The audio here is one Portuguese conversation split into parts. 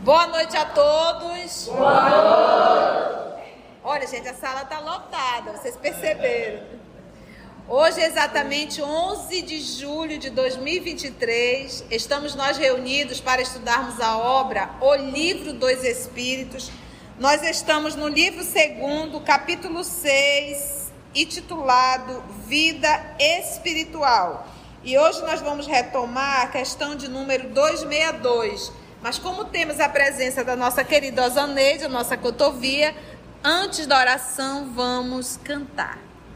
Boa noite a todos. Boa noite. Olha, gente, a sala está lotada, vocês perceberam. Hoje é exatamente 11 de julho de 2023. Estamos nós reunidos para estudarmos a obra O Livro dos Espíritos. Nós estamos no livro 2, capítulo 6, intitulado Vida Espiritual. E hoje nós vamos retomar a questão de número 262. Mas como temos a presença da nossa querida Osaneide, a nossa cotovia, antes da oração vamos cantar.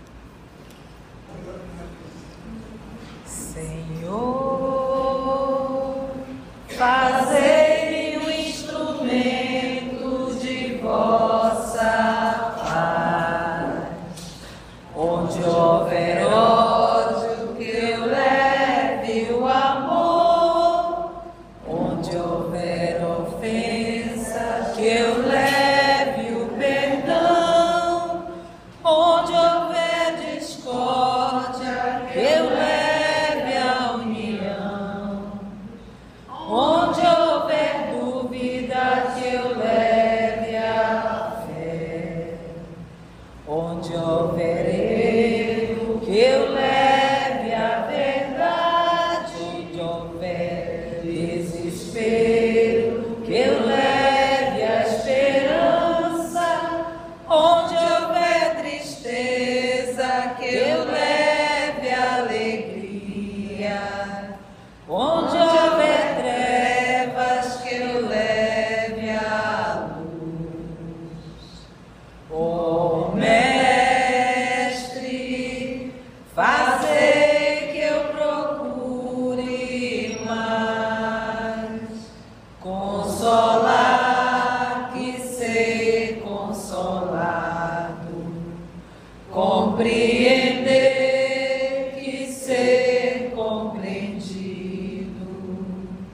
Senhor, fazei-me um instrumento de vossa paz, onde houver ódio, que eu leve o amor, onde houver ofensa, que eu leve o perdão, onde houver discórdia, que eu leve a união, onde houver dúvida, que eu leve a fé, onde houver erro, que eu leve a verdade, onde houver desespero, que eu leve a esperança, onde houver tristeza, que eu leve a alegria, onde houver trevas, que eu leve a luz. Ó Mestre, fazei que eu procure mais consolar que ser consolado, compreender que ser compreendido,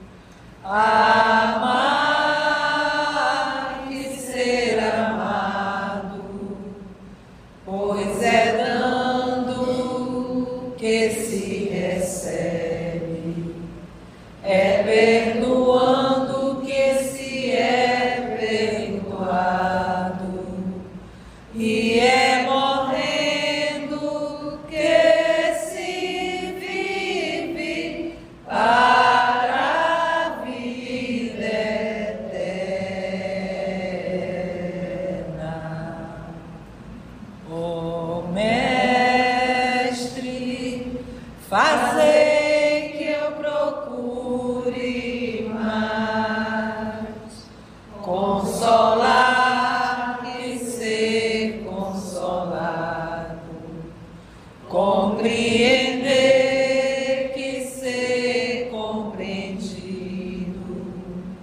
amar que ser amado, pois é dando que se recebe, é perdoando que se é perdoado, e é morrendo que se vive para a vida eterna. Ó Mestre, fazei que eu procure mais consolar que ser consolado, compreender que ser compreendido,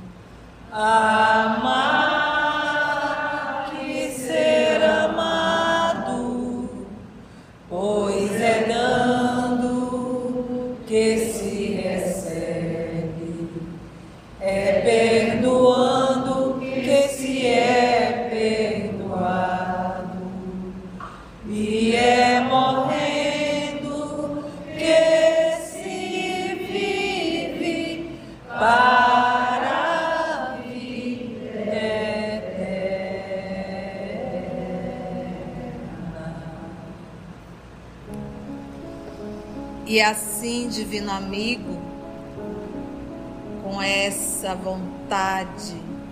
amar que ser amado, pois é dando que se recebe, é perdoando que se é perdoado, e é morrendo que se vive para a vida eterna. E assim, divino amigo, com essa vontade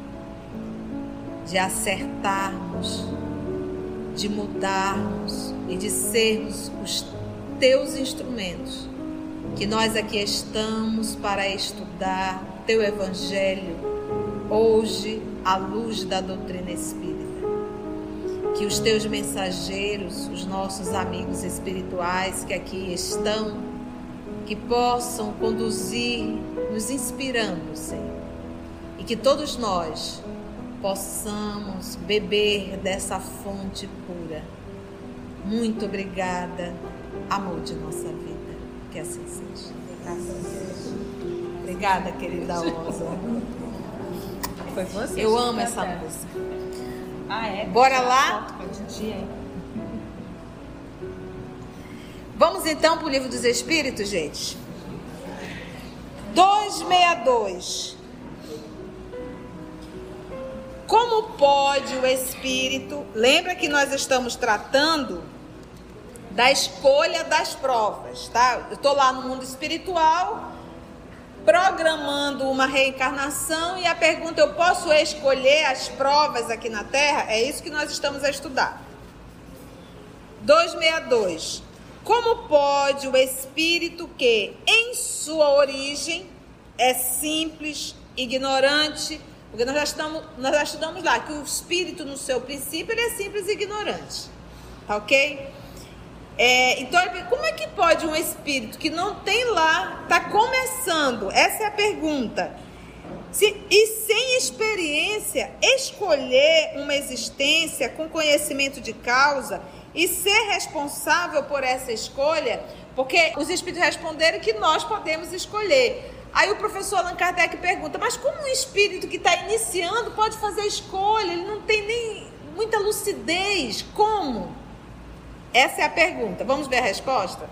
de acertarmos, de mudarmos e de sermos os teus instrumentos, que nós aqui estamos para estudar teu Evangelho, hoje à luz da doutrina espírita. Que os teus mensageiros, os nossos amigos espirituais que aqui estão, que possam conduzir, nos inspirando, Senhor, e que todos nós possamos beber dessa fonte pura. Muito obrigada, amor de nossa vida, que assim seja. Graças a Deus. Obrigada, querida Osa. Foi você? Eu amo essa música. Ah, é? Bora lá? Vamos então para o Livro dos Espíritos, gente. 262. Como pode o espírito... Lembra que nós estamos tratando da escolha das provas, tá? Eu estou lá no mundo espiritual, programando uma reencarnação, e a pergunta: eu posso escolher as provas aqui na Terra? É isso que nós estamos a estudar. 262. Como pode o espírito que, em sua origem, é simples, ignorante... Porque nós já estudamos lá que o espírito, no seu princípio, ele é simples e ignorante. Tá ok? Então, como é que pode um espírito que não tem lá, está começando, essa é a pergunta, e sem experiência, escolher uma existência com conhecimento de causa e ser responsável por essa escolha? Porque os espíritos responderam que nós podemos escolher. Aí o professor Allan Kardec pergunta: mas como um espírito que está iniciando pode fazer escolha? Ele não tem nem muita lucidez. Como? Essa é a pergunta. Vamos ver a resposta?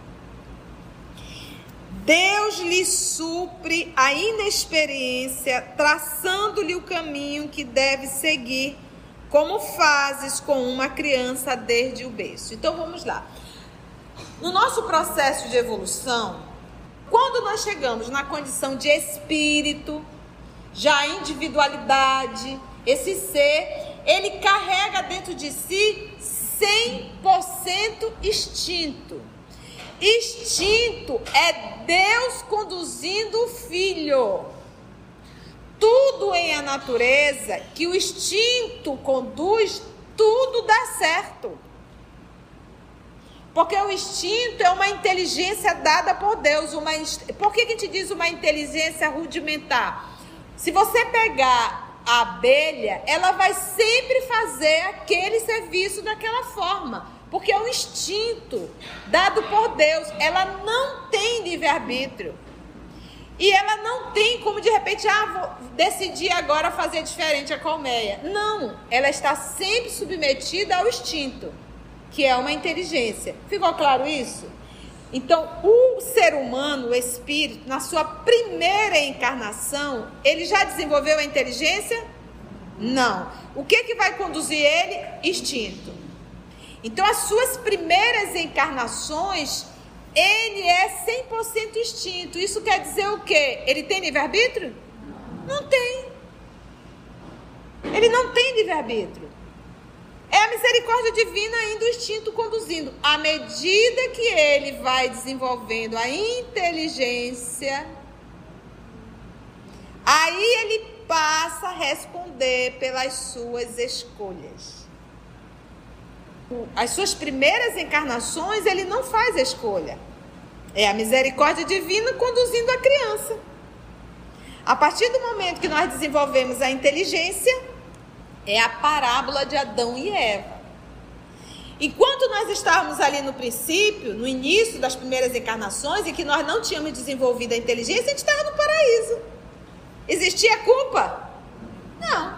Deus lhe supre a inexperiência, traçando-lhe o caminho que deve seguir, como fazes com uma criança desde o berço. Então vamos lá. No nosso processo de evolução, quando nós chegamos na condição de espírito, já a individualidade, esse ser, ele carrega dentro de si 100% instinto. Instinto é Deus conduzindo o filho. Tudo em a natureza que o instinto conduz, tudo dá certo. Porque o instinto é uma inteligência dada por Deus. Por que a gente diz uma inteligência rudimentar? Se você pegar a abelha, ela vai sempre fazer aquele serviço daquela forma. Porque é um instinto dado por Deus. Ela não tem livre-arbítrio. E ela não tem como, de repente, vou decidir agora fazer diferente a colmeia. Não, ela está sempre submetida ao instinto, que é uma inteligência. Ficou claro isso? Então, o ser humano, o espírito, na sua primeira encarnação, ele já desenvolveu a inteligência? Não. O que vai conduzir ele? Instinto. Então, as suas primeiras encarnações, ele é 100% instinto. Isso quer dizer o quê? Ele tem livre-arbítrio? Não tem. Ele não tem livre-arbítrio. É a misericórdia divina ainda o instinto conduzindo. À medida que ele vai desenvolvendo a inteligência, aí ele passa a responder pelas suas escolhas. As suas primeiras encarnações, ele não faz a escolha. É a misericórdia divina conduzindo a criança. A partir do momento que nós desenvolvemos a inteligência, é a parábola de Adão e Eva. Enquanto nós estávamos ali no princípio, no início das primeiras encarnações, e que nós não tínhamos desenvolvido a inteligência, a gente estava no paraíso. Existia culpa? Não.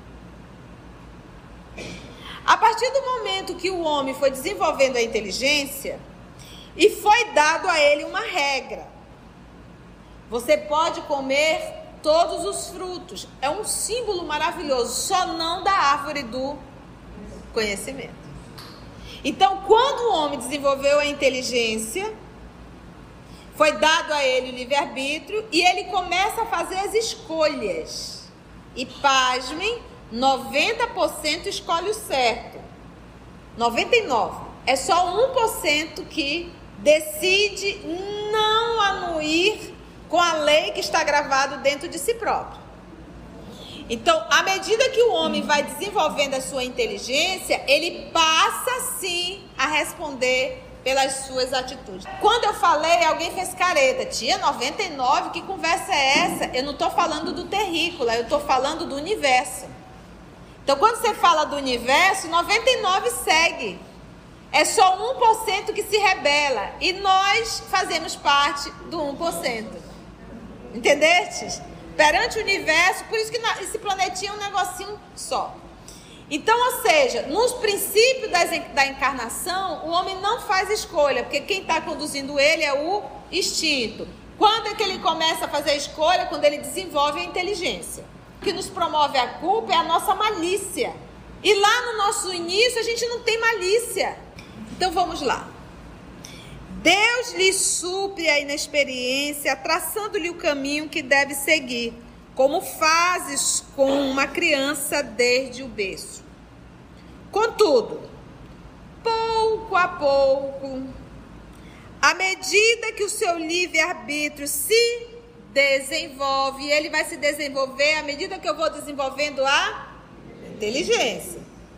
A partir do momento que o homem foi desenvolvendo a inteligência, e foi dado a ele uma regra: você pode comer todos os frutos. É um símbolo maravilhoso, só não da árvore do conhecimento. Então, quando o homem desenvolveu a inteligência, foi dado a ele o livre-arbítrio, e ele começa a fazer as escolhas. E pasmem, 90% escolhe o certo. 99%. É só 1% que decide não anuir com a lei que está gravado dentro de si próprio. Então, à medida que o homem vai desenvolvendo a sua inteligência, ele passa sim a responder pelas suas atitudes. Quando eu falei, alguém fez careta: tia, 99, que conversa é essa? Eu não estou falando do terrícola, eu estou falando do universo. Então, quando você fala do universo, 99 segue. É só 1% que se rebela, e nós fazemos parte do 1%. Entendestes? Perante o universo, por isso que esse planetinha é um negocinho só. Então, ou seja, nos princípios da encarnação, o homem não faz escolha, porque quem está conduzindo ele é o instinto. Quando é que ele começa a fazer a escolha? Quando ele desenvolve a inteligência. que nos promove a culpa é a nossa malícia. E lá no nosso início a gente não tem malícia. Então vamos lá. Deus lhe supre a inexperiência, traçando-lhe o caminho que deve seguir, como fazes com uma criança desde o berço. Contudo, pouco a pouco, à medida que o seu livre-arbítrio se desenvolve, ele vai se desenvolver à medida que eu vou desenvolvendo a inteligência.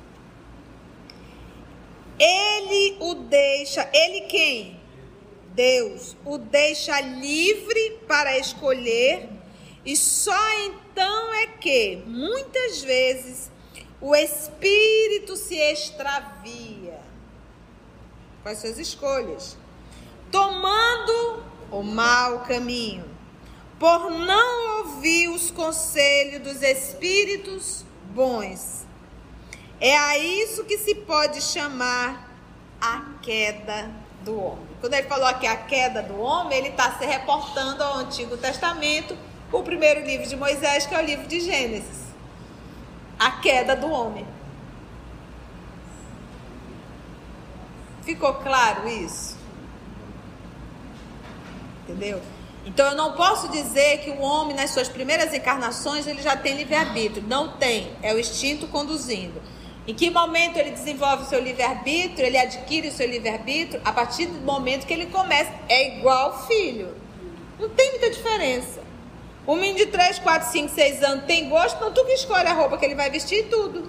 Ele o deixa, ele quem? Deus o deixa livre para escolher, e só então é que, muitas vezes, o espírito se extravia com as suas escolhas, tomando o mau caminho, por não ouvir os conselhos dos espíritos bons. É a isso que se pode chamar a queda do homem. Quando ele falou aqui a queda do homem, ele está se reportando ao Antigo Testamento, o primeiro livro de Moisés, que é o livro de Gênesis. A queda do homem. Ficou claro isso? Entendeu? Então eu não posso dizer que o homem, nas suas primeiras encarnações, ele já tem livre-arbítrio. Não tem. É o instinto conduzindo. Em que momento ele desenvolve o seu livre-arbítrio, ele adquire o seu livre-arbítrio? A partir do momento que ele começa. É igual filho. Não tem muita diferença. O menino de 3, 4, 5, 6 anos tem gosto, não tu que escolhe a roupa que ele vai vestir e tudo.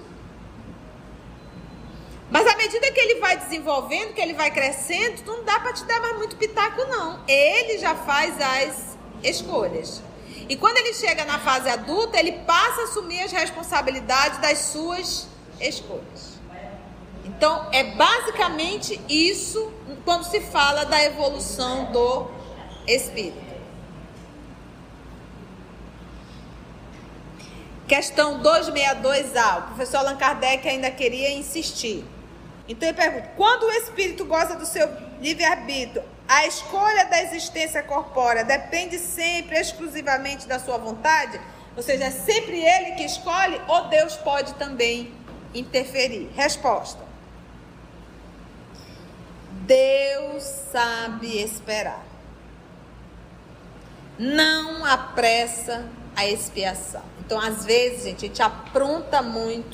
Mas à medida que ele vai desenvolvendo, que ele vai crescendo, não dá para te dar mais muito pitaco, não. Ele já faz as escolhas. E quando ele chega na fase adulta, ele passa a assumir as responsabilidades das suas escolhas. Então, é basicamente isso quando se fala da evolução do espírito. Questão 262A. O professor Allan Kardec ainda queria insistir. Então ele pergunta: quando o espírito goza do seu livre-arbítrio, a escolha da existência corpórea depende sempre, exclusivamente da sua vontade? Ou seja, é sempre ele que escolhe, ou Deus pode também interferir? Resposta: Deus sabe esperar. Não apressa a expiação. Então, às vezes, gente, a gente apronta muito.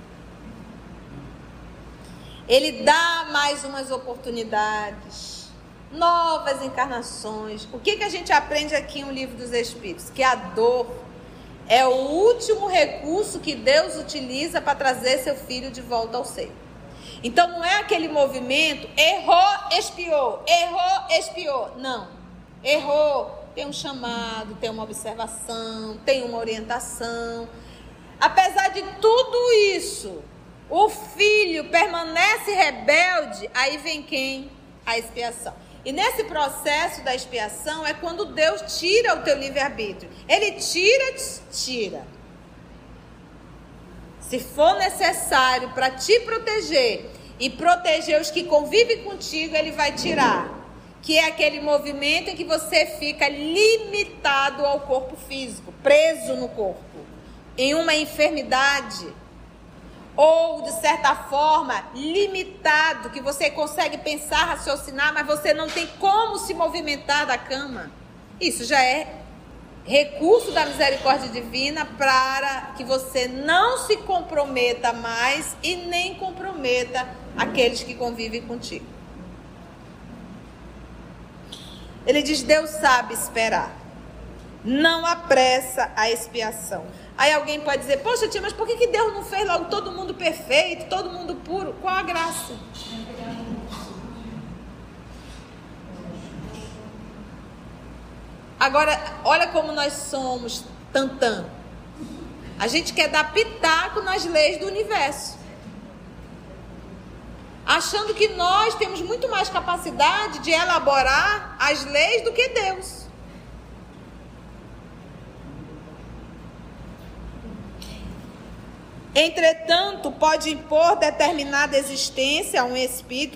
Ele dá mais umas oportunidades, novas encarnações. O que a gente aprende aqui no Livro dos Espíritos? Que a dor é o último recurso que Deus utiliza para trazer seu filho de volta ao seio. Então, não é aquele movimento, errou, expiou. Não, errou. Tem um chamado, tem uma observação, tem uma orientação. Apesar de tudo isso, o filho permanece rebelde, aí vem quem? A expiação. E nesse processo da expiação é quando Deus tira o teu livre-arbítrio. Ele tira. Se for necessário para te proteger e proteger os que convivem contigo, ele vai tirar. Que é aquele movimento em que você fica limitado ao corpo físico, preso no corpo, em uma enfermidade, ou de certa forma limitado, que você consegue pensar, raciocinar, mas você não tem como se movimentar da cama. Isso já é recurso da misericórdia divina para que você não se comprometa mais e nem comprometa aqueles que convivem contigo. Ele diz: Deus sabe esperar, não apressa a expiação. Aí alguém pode dizer: poxa tia, mas por que Deus não fez logo todo mundo perfeito, todo mundo puro? Qual a graça? Agora, olha como nós somos tantã. A gente quer dar pitaco nas leis do universo, achando que nós temos muito mais capacidade de elaborar as leis do que Deus. Entretanto, pode impor determinada existência a um espírito,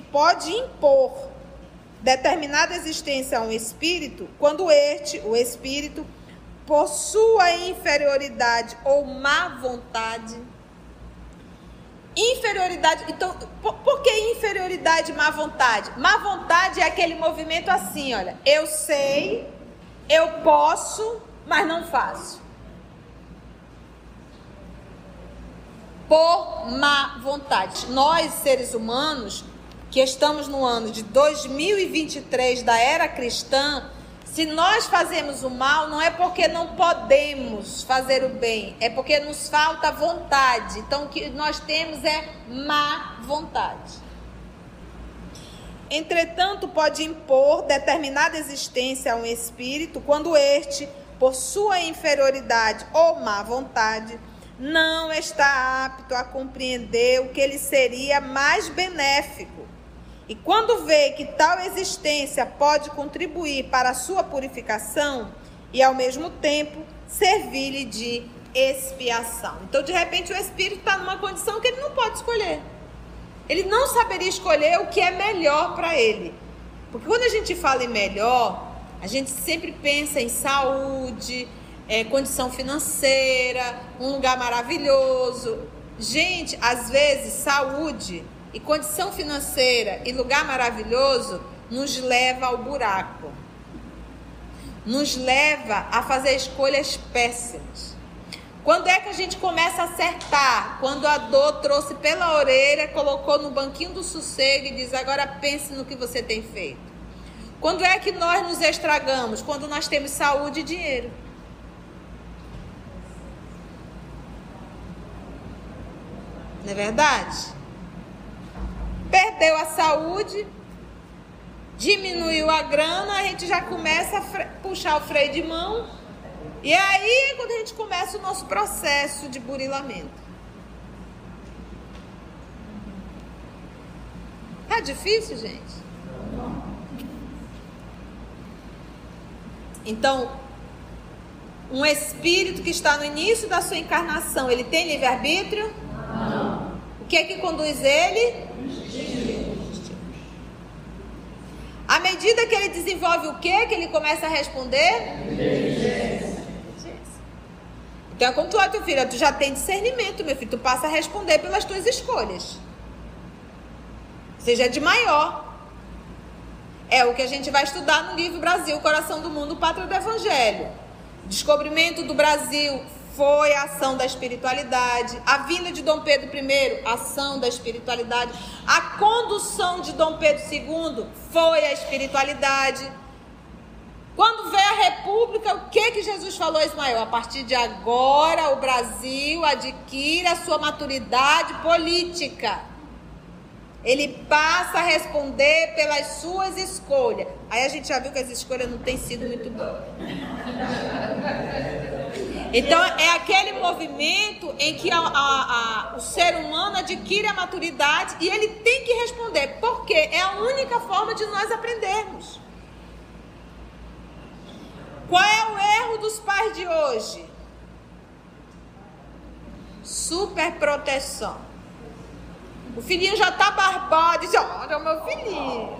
quando o espírito, por sua inferioridade ou má vontade. Inferioridade, então, por que inferioridade e má vontade? Má vontade é aquele movimento assim, olha, eu sei, eu posso, mas não faço. Por má vontade. Nós, seres humanos, que estamos no ano de 2023 da era cristã, se nós fazemos o mal, não é porque não podemos fazer o bem, é porque nos falta vontade. Então, o que nós temos é má vontade. Entretanto, pode impor determinada existência a um espírito quando este, por sua inferioridade ou má vontade, não está apto a compreender o que lhe seria mais benéfico. E quando vê que tal existência pode contribuir para a sua purificação e, ao mesmo tempo, servir-lhe de expiação. Então, de repente, o espírito está numa condição que ele não pode escolher. Ele não saberia escolher o que é melhor para ele. Porque quando a gente fala em melhor, a gente sempre pensa em saúde, condição financeira, um lugar maravilhoso. Gente, às vezes, saúde e condição financeira e lugar maravilhoso nos leva ao buraco. Nos leva a fazer escolhas péssimas. Quando é que a gente começa a acertar? Quando a dor trouxe pela orelha, colocou no banquinho do sossego e diz, agora pense no que você tem feito. Quando é que nós nos estragamos? Quando nós temos saúde e dinheiro. Não é verdade? Perdeu a saúde, diminuiu a grana, a gente já começa a puxar o freio de mão. E aí é quando a gente começa o nosso processo de burilamento. Tá difícil, gente? Então, um espírito que está no início da sua encarnação, ele tem livre-arbítrio? Não. O que é que conduz ele? À medida que ele desenvolve o que ele começa a responder? Inteligência. Então, quando tu olha teu filho, tu já tem discernimento, meu filho, tu passa a responder pelas tuas escolhas. Seja de maior. É o que a gente vai estudar no livro Brasil, Coração do Mundo, Pátria do Evangelho. O descobrimento do Brasil foi a ação da espiritualidade. A vinda de Dom Pedro I, ação da espiritualidade. A condução de Dom Pedro II foi a espiritualidade. Quando veio a República, o que Jesus falou, Ismael? A partir de agora, o Brasil adquire a sua maturidade política. Ele passa a responder pelas suas escolhas. Aí a gente já viu que as escolhas não têm sido muito boas. Então, é aquele movimento em que o ser humano adquire a maturidade e ele tem que responder. Porque é a única forma de nós aprendermos. Qual é o erro dos pais de hoje? Superproteção. O filhinho já tá barbado, diz, olha o meu filhinho.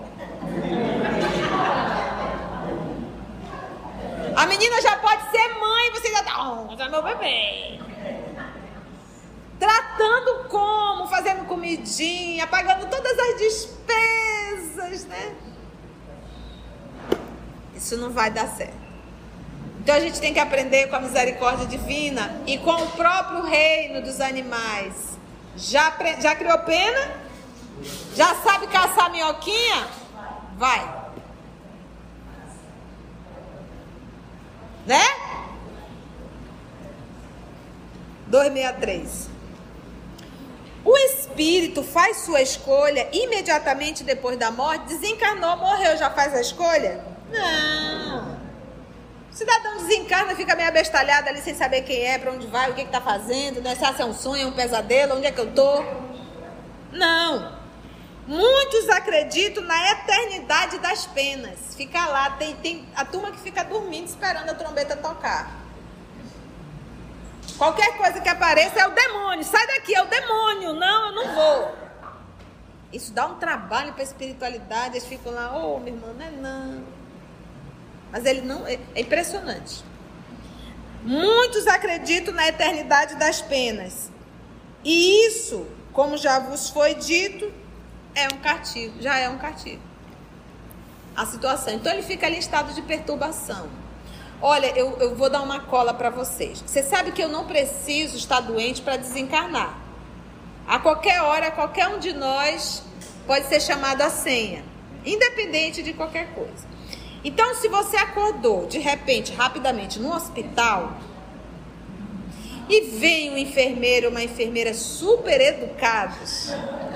A menina já pode ser mãe, você já tá, olha meu bebê. Tratando como, fazendo comidinha, pagando todas as despesas, né? Isso não vai dar certo. Então a gente tem que aprender com a misericórdia divina e com o próprio reino dos animais. Já criou pena? Já sabe caçar minhoquinha? Vai. Né? 263. O espírito faz sua escolha imediatamente depois da morte? Desencarnou, morreu, já faz a escolha? Não. O cidadão desencarna, fica meio abestalhado ali sem saber quem é, para onde vai, o que está fazendo, né? Se é um sonho, é um pesadelo, onde é que eu estou? Não. Muitos acreditam na eternidade das penas. Fica lá, tem a turma que fica dormindo esperando a trombeta tocar. Qualquer coisa que apareça é o demônio. Sai daqui, é o demônio. Não, eu não vou. Isso dá um trabalho para a espiritualidade. Eles ficam lá, minha irmã, não é não. Mas ele não, é impressionante. Muitos acreditam na eternidade das penas. E isso, como já vos foi dito, é um castigo, já é um castigo. A situação. Então ele fica ali em estado de perturbação. Olha, eu vou dar uma cola para vocês. Você sabe que eu não preciso estar doente para desencarnar. A qualquer hora, qualquer um de nós pode ser chamado à senha, independente de qualquer coisa. Então, se você acordou, de repente, rapidamente, no hospital, e vem um enfermeiro ou uma enfermeira super educados,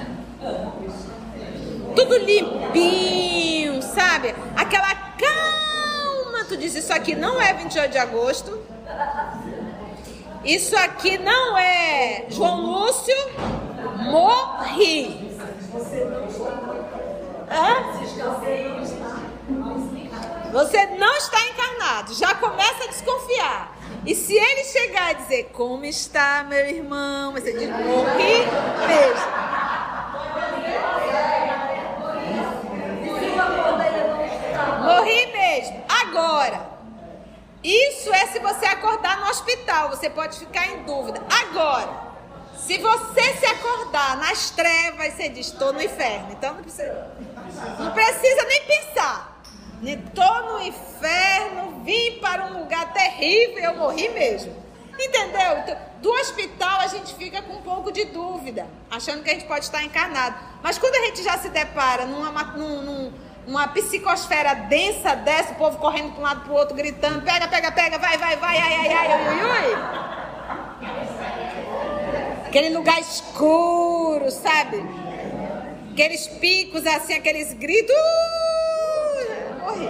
tudo limpinho, sabe? Aquela calma, tu diz, isso aqui não é 28 de agosto, isso aqui não é João Lúcio, morri. Você não está encarnado, já começa a desconfiar. E se ele chegar e dizer, como está meu irmão? Você diz, morri mesmo. Morri mesmo. Agora, isso é se você acordar no hospital, você pode ficar em dúvida. Agora, se você se acordar nas trevas, você diz, estou no inferno. Então não precisa nem pensar. Estou no inferno, vim para um lugar terrível, eu morri mesmo. Entendeu? Então, do hospital a gente fica com um pouco de dúvida, achando que a gente pode estar encarnado. Mas quando a gente já se depara numa psicosfera densa dessa, o povo correndo para um lado para o outro, gritando, pega, pega, pega, vai, vai, vai, ai, ai, ai, ui, ui. Aquele lugar escuro, sabe? Aqueles picos assim, aqueles gritos. Morri.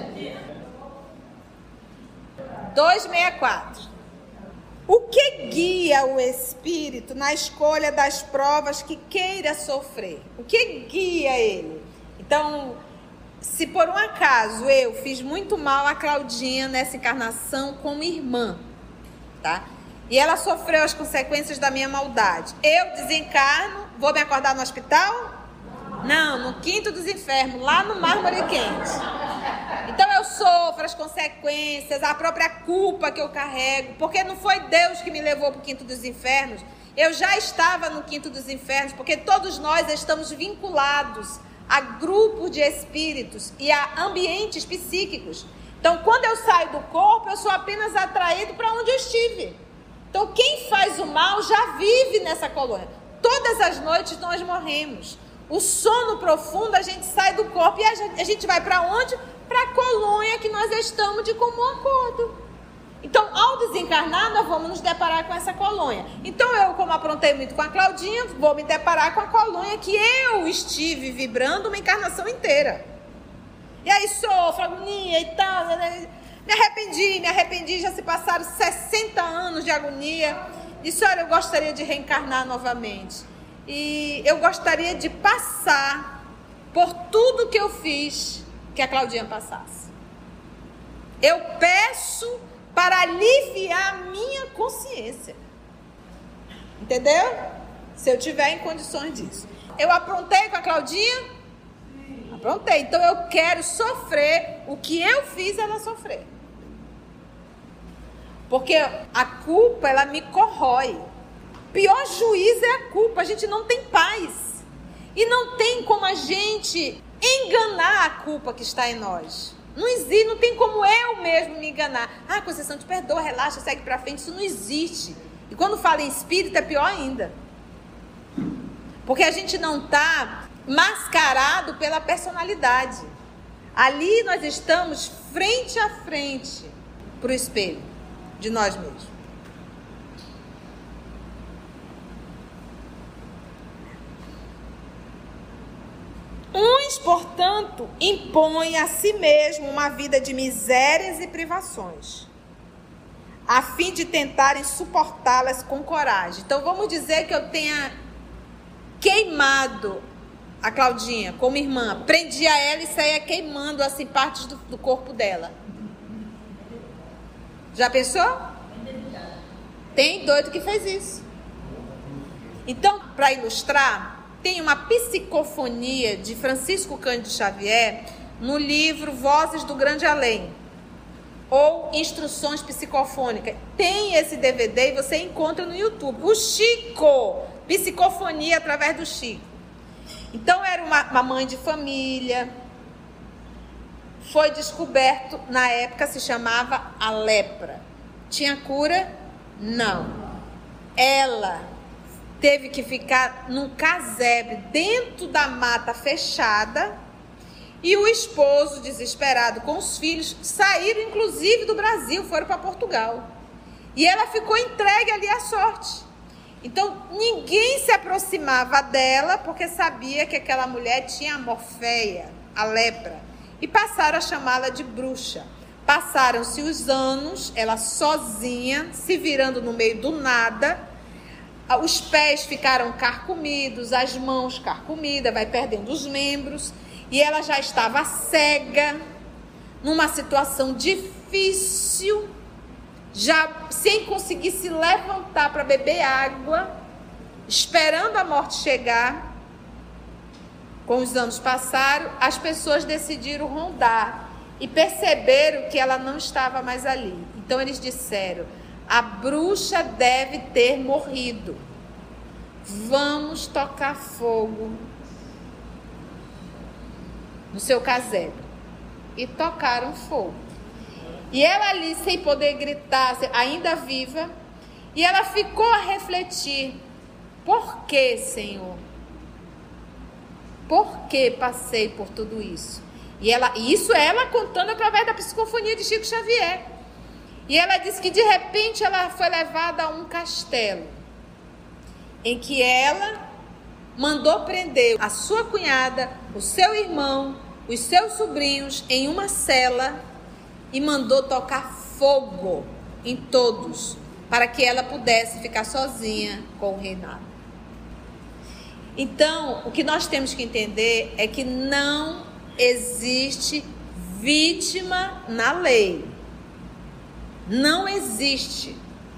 264. O que guia o espírito na escolha das provas que queira sofrer? O que guia ele? Então, se por um acaso eu fiz muito mal a Claudinha nessa encarnação como irmã, tá? E ela sofreu as consequências da minha maldade. Eu desencarno, vou me acordar no hospital? Não, no quinto dos infernos, lá no mármore quente. Então eu sofro as consequências, a própria culpa que eu carrego, porque não foi Deus que me levou para o quinto dos infernos. Eu já estava no quinto dos infernos, porque todos nós estamos vinculados a grupos de espíritos e a ambientes psíquicos. Então quando eu saio do corpo, eu sou apenas atraído para onde eu estive. Então quem faz o mal já vive nessa colônia. Todas as noites nós morremos. O sono profundo, a gente sai do corpo e a gente vai para onde? Para a colônia que nós estamos de comum acordo. Então, ao desencarnar, nós vamos nos deparar com essa colônia. Então, eu, como aprontei muito com a Claudinha, vou me deparar com a colônia que eu estive vibrando uma encarnação inteira. E aí sofro, agonia e tal. Me arrependi, já se passaram 60 anos de agonia. Disse, olha, eu gostaria de reencarnar novamente. E eu gostaria de passar por tudo que eu fiz que a Claudinha passasse. Eu peço para aliviar a minha consciência. Entendeu? Se eu tiver em condições disso. Eu aprontei com a Claudinha? Aprontei. Então eu quero sofrer o que eu fiz ela sofrer. Porque a culpa, ela me corrói. Pior juízo é a culpa, a gente não tem paz. E não tem como a gente enganar a culpa que está em nós. Não existe, não tem como eu mesmo me enganar. Ah, Conceição, te perdoa, relaxa, segue pra frente. Isso não existe. E quando fala em espírito é pior ainda. Porque a gente não está mascarado pela personalidade. Ali nós estamos frente a frente para o espelho de nós mesmos. Uns, portanto, impõem a si mesmo uma vida de misérias e privações, a fim de tentarem suportá-las com coragem. Então, vamos dizer que eu tenha queimado a Claudinha como irmã, prendia ela e saía queimando assim partes do corpo dela. Já pensou? Tem doido que fez isso. Então, para ilustrar, tem uma psicofonia de Francisco Cândido Xavier no livro Vozes do Grande Além. ou Instruções Psicofônicas. Tem esse DVD e você encontra no YouTube. O Chico, Psicofonia através do Chico. Então era uma mãe de família. Foi descoberto, na época se chamava a lepra. Tinha cura? Não. Ela teve que ficar num casebre dentro da mata fechada. E o esposo, desesperado com os filhos, saíram inclusive do Brasil, foram para Portugal. E ela ficou entregue ali à sorte. Então, ninguém se aproximava dela, porque sabia que aquela mulher tinha a morféia, a lepra. E passaram a chamá-la de bruxa. Passaram-se os anos, ela sozinha, se virando no meio do nada. Os pés ficaram carcomidos, as mãos carcomidas, vai perdendo os membros. E ela já estava cega, numa situação difícil, já sem conseguir se levantar para beber água, esperando a morte chegar. Com os anos passaram, as pessoas decidiram rondar e perceberam que ela não estava mais ali. Então eles disseram: a bruxa deve ter morrido. Vamos tocar fogo no seu casebre. E tocaram fogo. E ela ali, sem poder gritar, ainda viva, e ela ficou a refletir: por que, Senhor? Por que passei por tudo isso? E isso ela contando através da psicofonia de Chico Xavier. E ela disse que de repente ela foi levada a um castelo, em que ela mandou prender a sua cunhada, o seu irmão, os seus sobrinhos em uma cela e mandou tocar fogo em todos, para que ela pudesse ficar sozinha com o reinado. Então, o que nós temos que entender é que não existe vítima na lei. Não existe.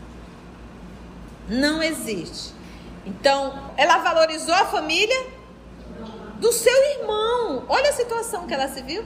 Não existe. Então, ela valorizou a família do seu irmão. Olha a situação que ela se viu.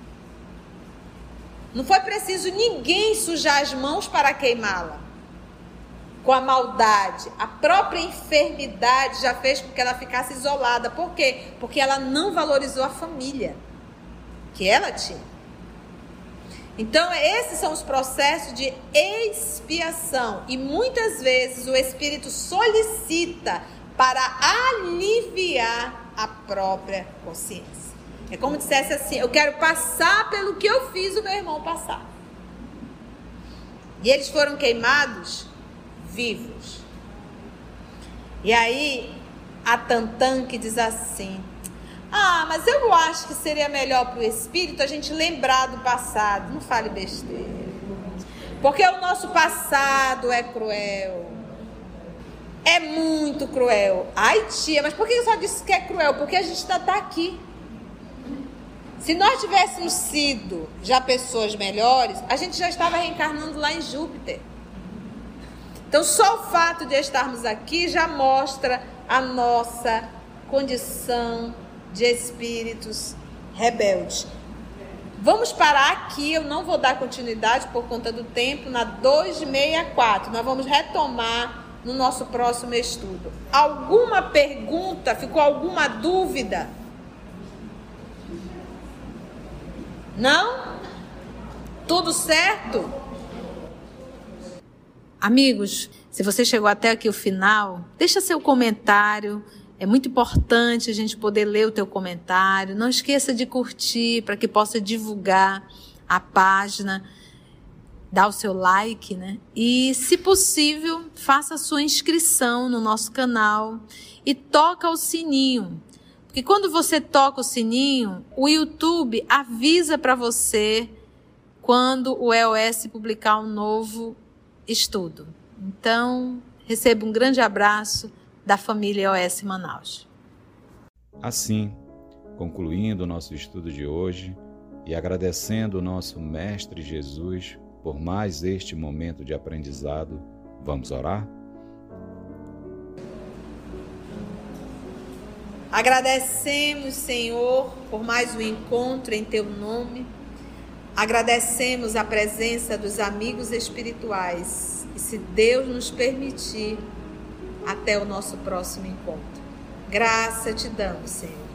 Não foi preciso ninguém sujar as mãos para queimá-la com a maldade. A própria enfermidade já fez com que ela ficasse isolada. Por quê? Porque ela não valorizou a família que ela tinha. Então, esses são os processos de expiação. E muitas vezes o Espírito solicita para aliviar a própria consciência. É como se dissesse assim: eu quero passar pelo que eu fiz o meu irmão passar. E eles foram queimados vivos. E aí, a Tantã que diz assim: ah, mas eu acho que seria melhor para o espírito a gente lembrar do passado. Não fale besteira. Porque o nosso passado é cruel. É muito cruel. Ai, tia, mas por que eu só disse que é cruel? Porque a gente está aqui. Se nós tivéssemos sido já pessoas melhores, a gente já estava reencarnando lá em Júpiter. Então, só o fato de estarmos aqui já mostra a nossa condição de espíritos rebeldes. Vamos parar aqui, eu não vou dar continuidade por conta do tempo, na 264. Nós vamos retomar no nosso próximo estudo. Alguma pergunta? Ficou alguma dúvida? Não? Tudo certo? Amigos, se você chegou até aqui o final, deixa seu comentário. É muito importante a gente poder ler o teu comentário. Não esqueça de curtir para que possa divulgar a página. Dá o seu like, né? E, se possível, faça a sua inscrição no nosso canal e toca o sininho. Porque quando você toca o sininho, o YouTube avisa para você quando o EOS publicar um novo estudo. Então, receba um grande abraço da família EOS Manaus. Assim, concluindo o nosso estudo de hoje e agradecendo o nosso Mestre Jesus por mais este momento de aprendizado, vamos orar? Agradecemos, Senhor, por mais um encontro em Teu nome. Agradecemos a presença dos amigos espirituais e, se Deus nos permitir, até o nosso próximo encontro. Graça te damos, Senhor.